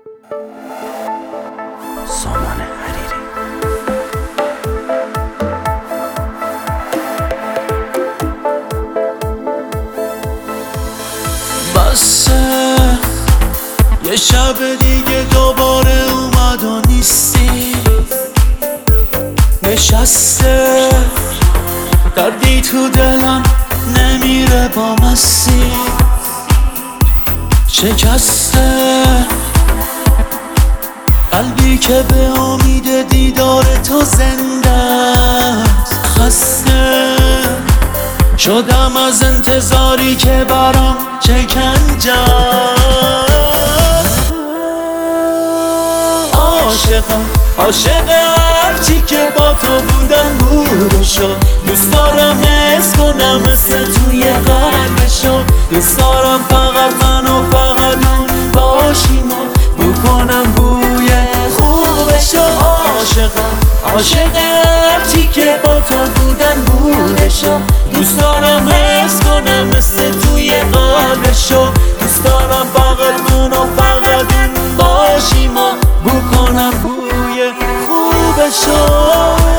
سامان حریری. بسه یه شب دیگه دوباره اومد و نیستی، نشسته دردی تو دلم نمیره با مستی، شکسته قلبی که به امید دیدار تو زنده است. خسته شدم از انتظاری که برام شکنجه است. عاشق هرچی که با تو بودم بودشو، دوست دارم حس کنم مثل توی قلبشو، دوست دارم فقط من و فقط اون باشیم و بکنم بوی خوبشو. عاشق هرچی که با تو بودن بودشو، دوست دارم حس کنم مثل توی قلبشو، دوست دارم فقط من و فقط اون باشیم و بکنم بوی خوبشو.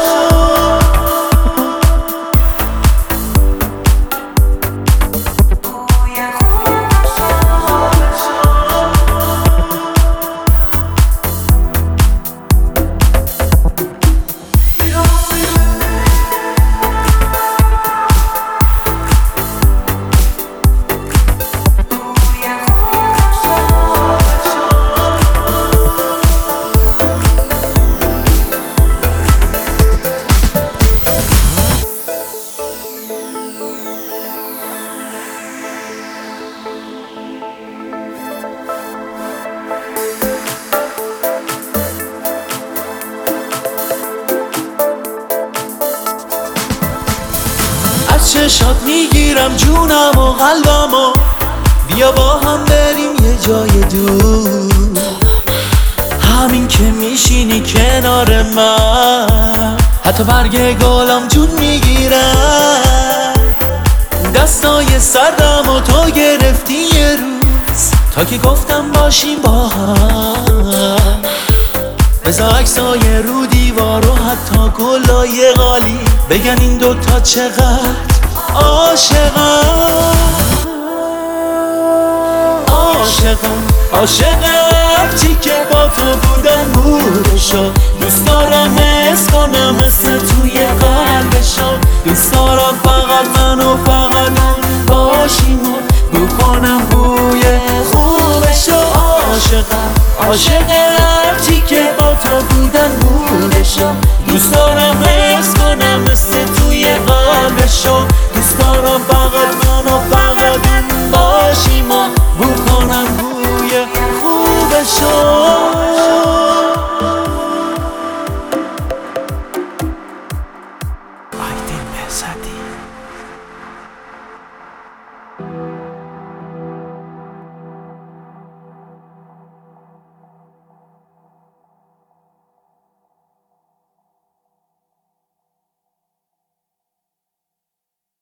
چشات میگیرم جونم و قلبم و بیا با هم بریم یه جای دور، همین که میشینی کنار من حتی برگ گلم جون میگیرم. دستای سرم و تو گرفتی یه روز تا که گفتم باشیم با هم، بذار عکسای رو دیوار و حتی گلای غالی بگن این دوتا چقدر عاشقم هرچی که با تو بودم بودشو، دوست دارم حس کنم مثل توی قلبشو، دوست دارم فقط من و فقط اون باشیم و بکنم بوی خوبشو. عاشق هرچی که با تو بودن بودشو، دوست دارم حس کنم مثل توی قلبشو، دوست دارم فقط من